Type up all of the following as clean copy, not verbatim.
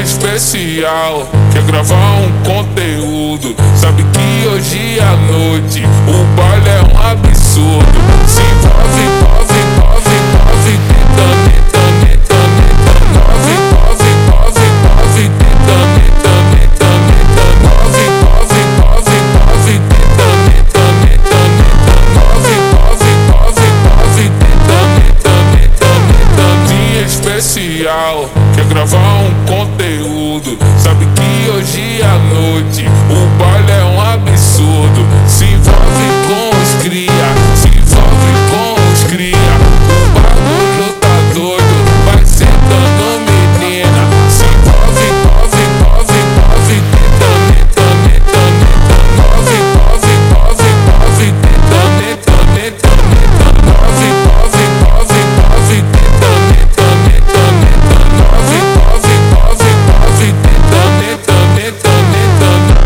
especial, quer gravar um conteúdo. Sabe que hoje à noite o baile é um absurdo. Se envolve, envolve, envolve, envolve, tentando, tentando, tentando, envolve, envolve, envolve, envolve, tentando, tentando, tentando, envolve, envolve, envolve, envolve, tentando, tentando, tentando, envolve, envolve, envolve, envolve, tentando, tentando, tentando. Dia especial, quer gravar um conteúdo. Sabe que hoje à noite o baile é um absurdo. Se envolve com os cria, se envolve com os cria. O bagulho tá doido, vai sentando menina. Se envolve, envolve, envolve, envolve, tentando, tentando, tentando, envolve, envolve, envolve, envolve, tentando, tentando, tentando, envolve, envolve, envolve, envolve, tentando, tentando, tentando, envolve, envolve, envolve, envolve, tentando, tentando, tentando.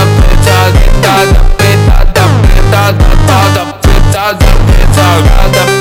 Apretada,